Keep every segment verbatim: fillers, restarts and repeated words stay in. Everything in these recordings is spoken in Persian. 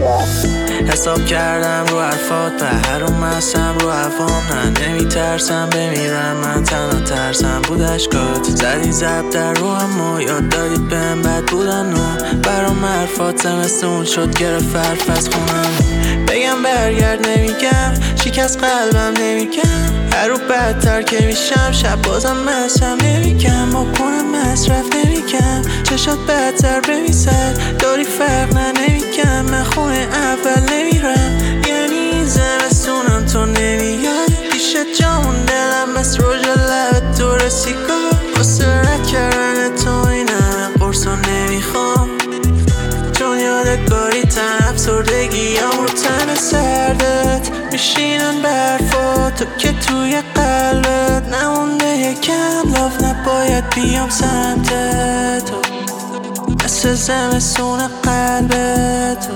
حساب کردم رو حرفات به هر اومستم رو حرفام نه نمیترسم بمیرم من تنها ترسم بود اشکات زدی زب در رو هم و یاد دادی بهم بد بودن و برام حرفات زمستون شد گرفت حرف از خونم بگم برگرد نمیگم شکست قلبم نمیگم هر رو بدتر که میشم شب بازم مستم نمیگم با کنم مصرف نمیگم چشات بدتر بمیسر داری فرق نه نمیگم من خونه اول نمیرم یعنی زمستونم تو نمیای پیشت جامون دلم مثل روژ لبت دور سیگار واسه رد کردن تو این همه قرصا نمیخوام چون یادگاری تن افسردگی هم رو تن سردت میشینن برفا تو که توی قلبت نمونده یکم لاف نباید بیام سمت تو مثل زمستون قلبت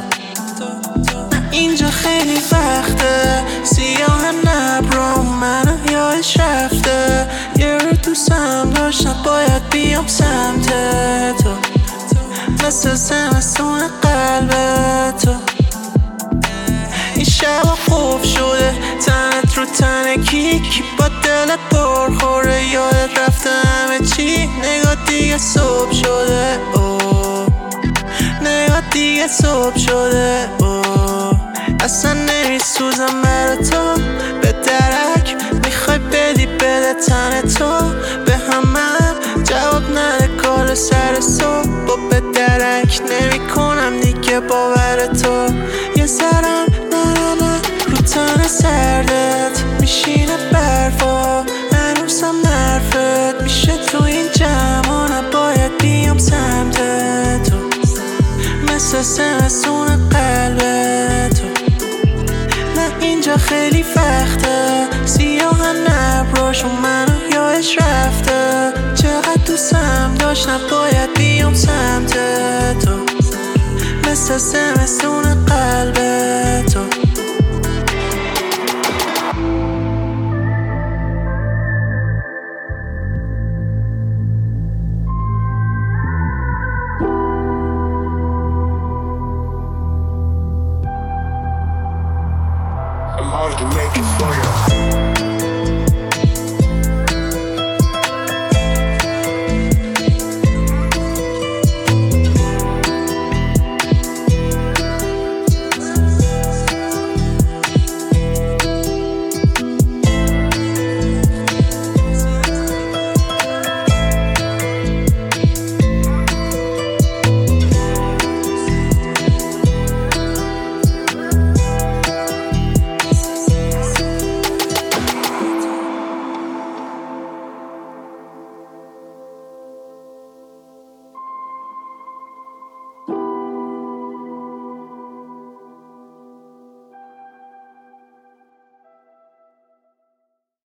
نه اینجا خیلی وقته سیاه نبرام منو یادش رفته یه رو دوستم داشت نباید بیام سمت تو مثل زمستون قلبت تو این شب خوب شده تنت رو تن کی کی با دلت پرخوره یادت رفته همه چی نگاه دیگه صبح شده اوه نگاه دیگه صبح شده اوه اصلا نمیسوزم برا تو به درک میخوای بدی بده تن تو به همم جواب نده کار سر صبح با به درک نمی کنم دیگه باور تو یه سرم نه نه نه رو تن سردت میشینه برفا هنوزم نرفت میشه تو این جمع نباید بیام سمت تو مثل زمستون قلبت تو نه اینجا خیلی وقته سیاه نبراشون منو یادش رفته چقدر دوستم داشت نباید بیام سمت تو مثل زمستون قلبت تو I'm hard to make it for you.